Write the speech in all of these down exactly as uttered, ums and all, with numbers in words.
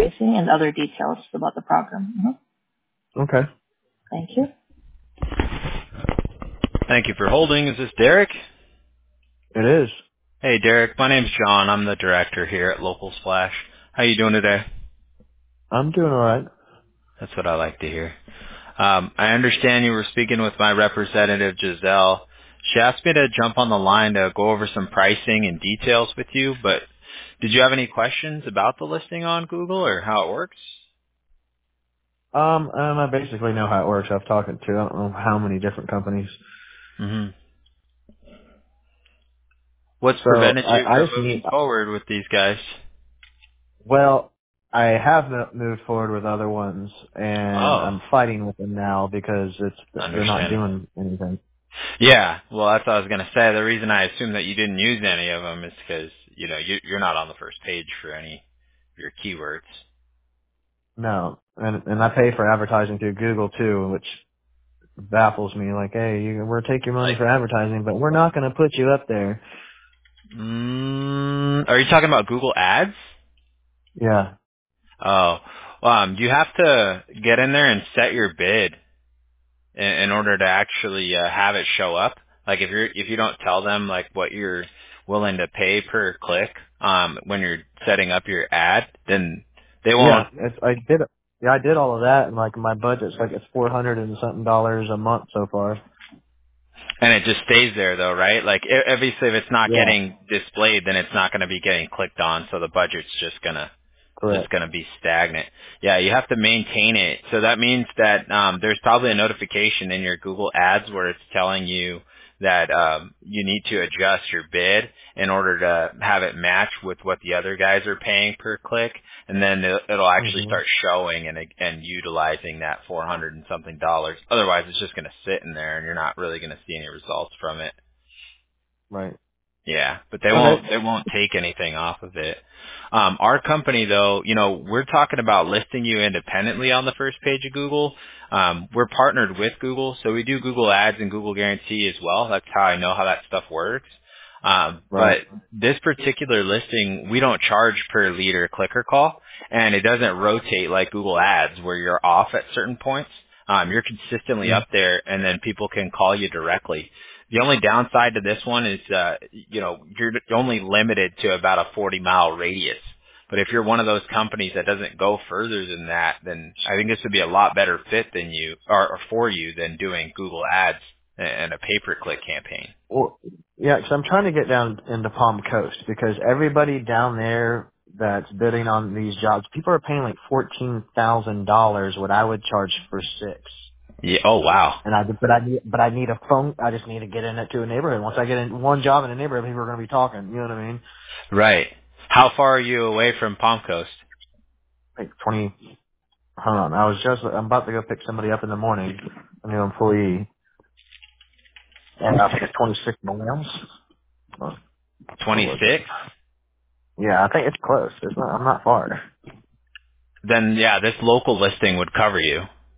pricing and other details about the program. Mm-hmm. Okay. Thank you. Thank you for holding. Is this Derek? It is. Hey, Derek. My name's John. I'm the director here at Local Splash. How you doing today? I'm doing all right. That's what I like to hear. Um, I understand you were speaking with my representative, Giselle. She asked me to jump on the line to go over some pricing and details with you, but did you have any questions about the listing on Google or how it works? Um, um, I basically know how it works. I've talked to I don't know how many different companies. Mm-hmm. What's So prevented I, you I from just moving need. forward with these guys? Well, I have mo- moved forward with other ones, and Oh, I'm fighting with them now because it's they're not understandable. doing anything. Yeah, well, that's what I was going to say. The reason I assumed that you didn't use any of them is because, you know, you, you're not on the first page for any of your keywords. No, and and I pay for advertising through Google too, which baffles me. Like, hey, you, we'll take your money Like, for advertising, but we're not going to put you up there. mm, are you talking about Google Ads? Yeah, Oh, um, you have to get in there and set your bid in, in order to actually uh, have it show up. Like if you're if you don't tell them like what you're willing to pay per click um, when you're setting up your ad, then they yeah. won't. It's, I did. Yeah, I did all of that, and like my budget's like it's four hundred and something dollars a month so far. And it just stays there though, right? Like i- obviously if it's not Yeah, getting displayed, then it's not going to be getting clicked on, so the budget's just gonna just correct. going to be stagnant. Yeah, you have to maintain it. So that means that um, there's probably a notification in your Google Ads where it's telling you that um, you need to adjust your bid in order to have it match with what the other guys are paying per click, and then it'll it'll actually Mhm. start showing and and utilizing that four hundred and something dollars. Otherwise, it's just going to sit in there, and you're not really going to see any results from it. Right. Yeah, but they Okay. won't they won't take anything off of it. Um, our company though, you know, we're talking about listing you independently on the first page of Google. Um, we're partnered with Google, so we do Google Ads and Google Guarantee as well. That's how I know how that stuff works. Um, Right. but this particular listing, we don't charge per lead or click or call, and it doesn't rotate like Google Ads where you're off at certain points. Um, you're consistently Mm. up there, and then people can call you directly. The only downside to this one is, uh, you know, you're only limited to about a forty mile radius. But if you're one of those companies that doesn't go further than that, then I think this would be a lot better fit than you, or, or for you than doing Google Ads and a pay-per-click campaign. Well, yeah, 'cause I'm trying to get down into Palm Coast because everybody down there that's bidding on these jobs, people are paying like fourteen thousand dollars what I would charge for six. Yeah. Oh, wow. And I, but I need, but I need a phone. I just need to get in it to a neighborhood. Once I get in one job in a neighborhood, people are going to be talking. You know what I mean? Right. How far are you away from Palm Coast? Like twenty. Hold on. I was just. I'm about to go pick somebody up in the morning. A new employee, and I think it's twenty-six miles. Oh, I'll look it. twenty-six? Yeah, I think it's close. It's not. I'm not far. Then, yeah, this local listing would cover you.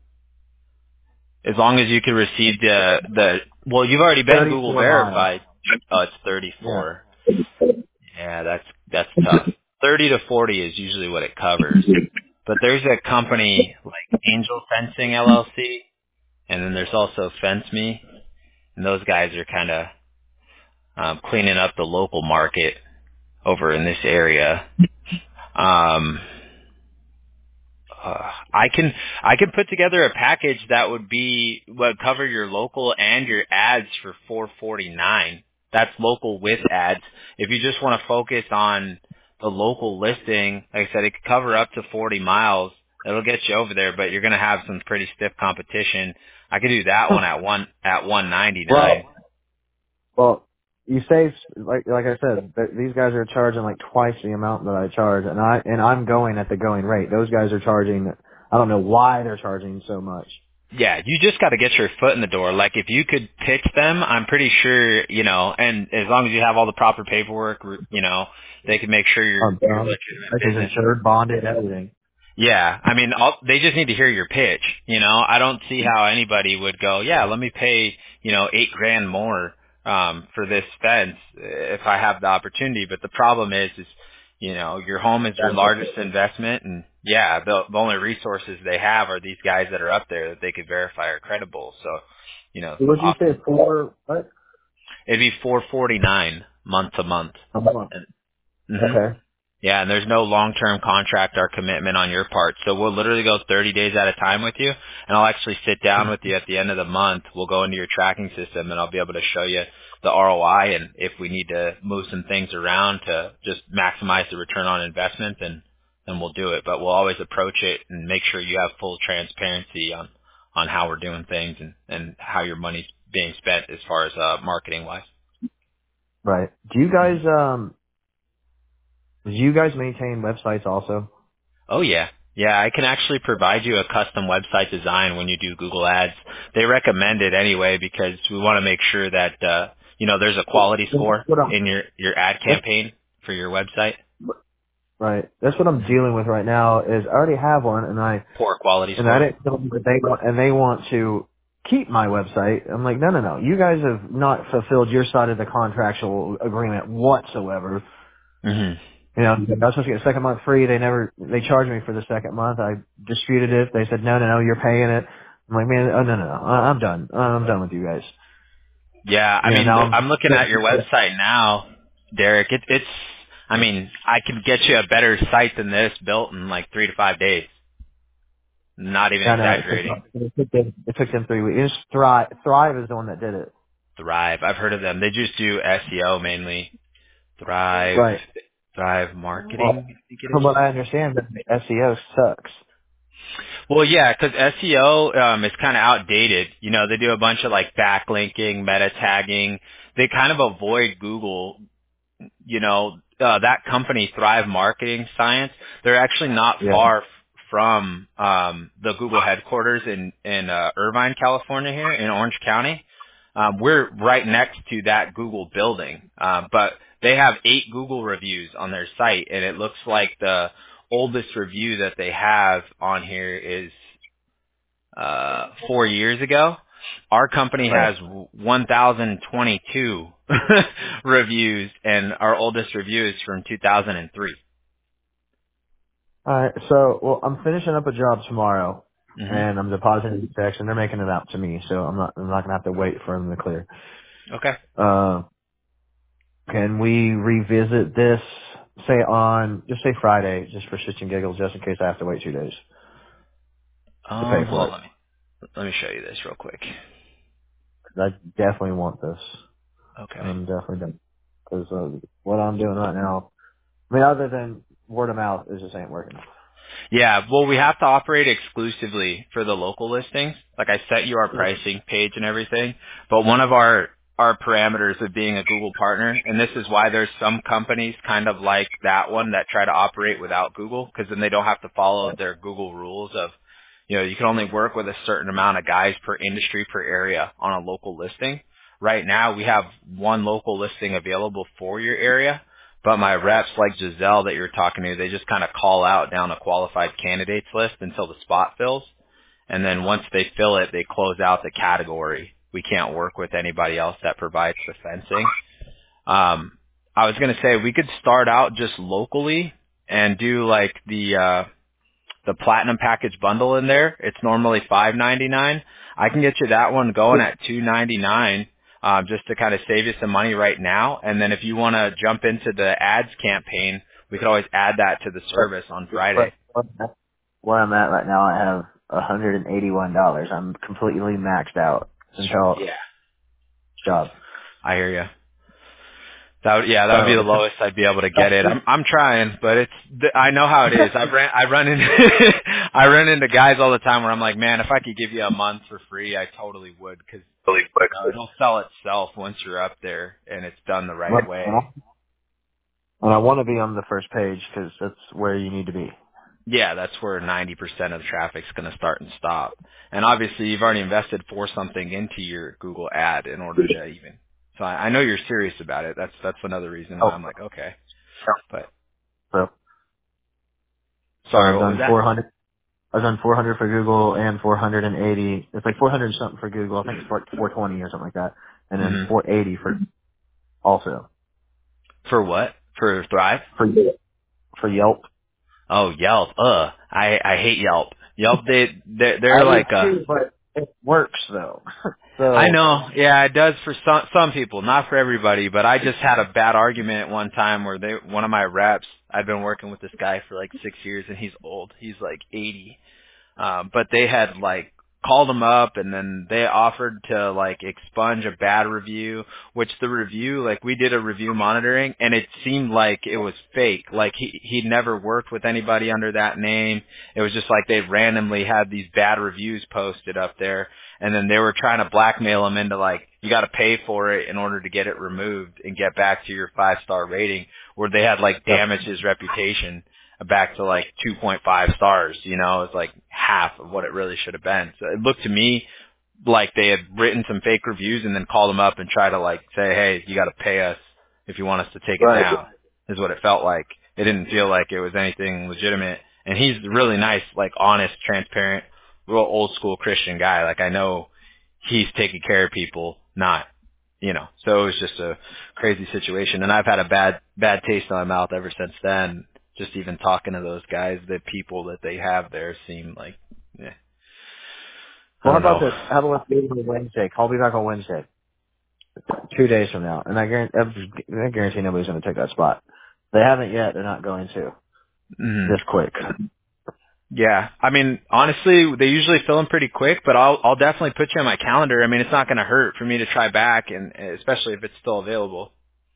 As long as you can receive the, the, well, you've already been Google Thirty-four miles. verified. Oh, it's Yeah. thirty-four. Yeah, that's that's tough. Thirty to forty is usually what it covers. But there's a company like Angel Fencing L L C, and then there's also Fence Me, and those guys are kind of um, cleaning up the local market over in this area. Um, uh, I can I can put together a package that would be would cover your local and your ads for four forty-nine. That's local with ads. If you just want to focus on the local listing, like I said, it could cover up to forty miles. It'll get you over there, but you're going to have some pretty stiff competition. I could do that one at one at one ninety-nine. Well, well, you say like like I said, that these guys are charging like twice the amount that I charge, and I and I'm going at the going rate. Those guys are charging. I don't know why they're charging so much. Yeah, you just got to get your foot in the door. Like if you could pitch them, I'm pretty sure, you know, and as long as you have all the proper paperwork, you know, they can make sure you're Um, you're a um, legitimate this is business. insured, bonded, everything. Yeah, I mean, all, they just need to hear your pitch. You know, I don't see how anybody would go, yeah, let me pay, you know, eight grand more um, for this fence if I have the opportunity. But the problem is, is You know, your home is your That's largest okay. investment, and yeah, the, the only resources they have are these guys that are up there that they could verify are credible. So, you know, What did you off, say? Four what? it'd be four forty-nine month to month. A month. Mm-hmm. Okay. Yeah, and there's no long-term contract or commitment on your part. So we'll literally go thirty days at a time with you, and I'll actually sit down with you at the end of the month. We'll go into your tracking system, and I'll be able to show you the R O I, and if we need to move some things around to just maximize the return on investment, then then we'll do it. But we'll always approach it and make sure you have full transparency on on how we're doing things and and how your money's being spent as far as uh, marketing-wise. Right. Do you guys um do you guys maintain websites also? Oh yeah. Yeah, I can actually provide you a custom website design when you do Google Ads. They recommend it anyway because we want to make sure that uh you know there's a quality score What I'm, in your your ad that's, campaign for your website. right. That's what I'm Mhm. dealing with right now. Is I already have one, and I Poor quality and I score. didn't tell them that they want and they want to keep my website. I'm like, no, no, no. You guys have not fulfilled your side of the contractual agreement whatsoever. Mhm. You know, I was supposed to get a second month free. They never, they charged me for the second month. I disputed it. They said, no, no, no, you're paying it. I'm like, man, oh, no, no, no. I- I'm done. I'm done with you guys. Yeah, I You know, mean now look, I'm, I'm looking at your website now, Derek. It, it's I mean, I can get you a better site than this built in like three to five days. Not even I know, it took, exaggerating. it took them, it took them three weeks. It was Thrive, Thrive is the one that did it. Thrive. I've heard of them. They just do S E O mainly. Thrive, Right. Thrive Well, Marketing, I think it from is. what I understand, the S E O sucks. Well, yeah, because S E O um, is kind of outdated. You know, they do a bunch of like backlinking, meta tagging. They kind of avoid Google. You know, uh, that company, Thrive Marketing Science, they're actually not Yeah. far f- from um, the Google headquarters in in uh, Irvine, California, here in Orange County. Um, we're right next to that Google building, uh, but they have eight Google reviews on their site, and it looks like the oldest review that they have on here is uh, four years ago. Our company Right. has one thousand twenty-two reviews, and our oldest review is from two thousand three. All right. So, well, I'm finishing up a job tomorrow, Mm-hmm. and I'm depositing the checks, and they're making it out to me. So I'm not, I'm not gonna have to wait for them to clear. Okay. Uh, can we revisit this, say on, just say Friday, just for shits and giggles, just in case I have to wait two days to pay Um, hold for on. it? Let me, let me show you this real quick. 'Cause I definitely want this. Okay. I'm definitely done. Because uh, what I'm doing right now, I mean, other than word of mouth, it just ain't working. Yeah, well, we have to operate exclusively for the local listings. Like I set you our pricing page and everything, but one of our our parameters of being a Google partner, and this is why there's some companies kind of like that one that try to operate without Google, because then they don't have to follow their Google rules of, you know, you can only work with a certain amount of guys per industry per area on a local listing. Right now, we have one local listing available for your area. But my reps, like Giselle that you're talking to, they just kind of call out down a qualified candidates list until the spot fills. And then once they fill it, they close out the category. We can't work with anybody else that provides the fencing. Um, I was going to say we could start out just locally and do like the, uh, the platinum package bundle in there. It's normally five ninety-nine. I can get you that one going at two ninety-nine, um, just to kind of save you some money right now. And then if you want to jump into the ads campaign, we could always add that to the service on Friday. But where I'm at right now, I have one hundred eighty-one dollars. I'm completely maxed out until Yeah, job. I hear you. That would, yeah, that would be So the it's lowest I'd be able to get it. I'm I'm trying, but it's th- I know how it is. I ran I run into I run into guys all the time where I'm like, man, if I could give you a month for free, I totally would, because really quick. you know, it'll sell itself once you're up there and it's done the right way. And I want to be on the first page because that's where you need to be. Yeah, that's where ninety percent of the traffic's going to start and stop. And obviously, you've already invested for something into your Google ad in order to even. So I, I know you're serious about it. That's that's another reason why Oh, I'm like, okay. But so so sorry, I've what was done that? four hundred. I've done four hundred for Google and four hundred eighty. It's like four hundred something for Google. I think it's four twenty or something like that, and then hmm four eighty for also For what? For Thrive? for Google. for Yelp. Oh, Yelp. Ugh. I, I hate Yelp. Yelp, they, they're, they're I do like a, too, but it works though. I So know. Yeah, it does for some, some people, not for everybody, but I just had a bad argument one time where they, one of my reps, I've been working with this guy for like six years and he's old. He's like eighty. Um, but they had like called them up and then they offered to like expunge a bad review, which the review, like we did a review monitoring and it seemed like it was fake. Like he, he'd never worked with anybody under that name. It was just like they randomly had these bad reviews posted up there and then they were trying to blackmail him into like, you got to pay for it in order to get it removed and get back to your five star rating, where they had like damaged his reputation back to like two point five stars, you know, it's like half of what it really should have been. So it looked to me like they had written some fake reviews and then called them up and try to like say, hey, you got to pay us if you want us to take it right, down, is what it felt like. It didn't feel like it was anything legitimate. And he's a really nice, like honest, transparent, real old school Christian guy. Like I know he's taking care of people, not, you know, so it was just a crazy situation. And I've had a bad, bad taste in my mouth ever since then. Just even talking to those guys, the people that they have there seem like, yeah, I well, how don't about know. this? How about let's meet on Wednesday? Call me back on Wednesday, two days from now, and I guarantee, I guarantee nobody's going to take that spot. They haven't yet. They're not going to Mm, this quick. yeah, I mean, honestly, they usually fill them pretty quick, but I'll I'll definitely put you on my calendar. I mean, it's not going to hurt for me to try back, and especially if it's still available.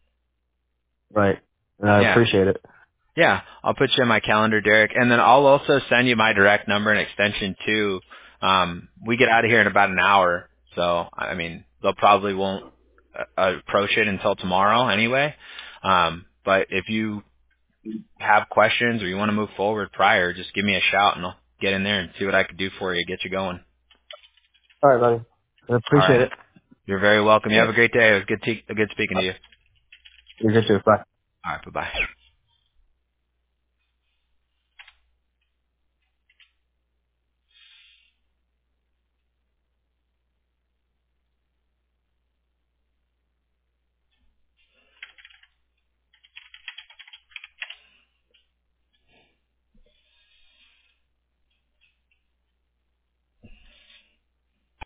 Right. And I Yeah. appreciate it. Yeah, I'll put you in my calendar, Derek, and then I'll also send you my direct number and extension too. Um, we get out of here in about an hour, so I mean they'll probably won't uh, approach it until tomorrow anyway. Um, but if you have questions or you want to move forward prior, just give me a shout and I'll get in there and see what I could do for you, get you going. All right, buddy. I All appreciate right, it. you're very welcome. You Yeah. have a great day. It was good, te- good speaking to you. You're good too. Bye. All right, bye bye.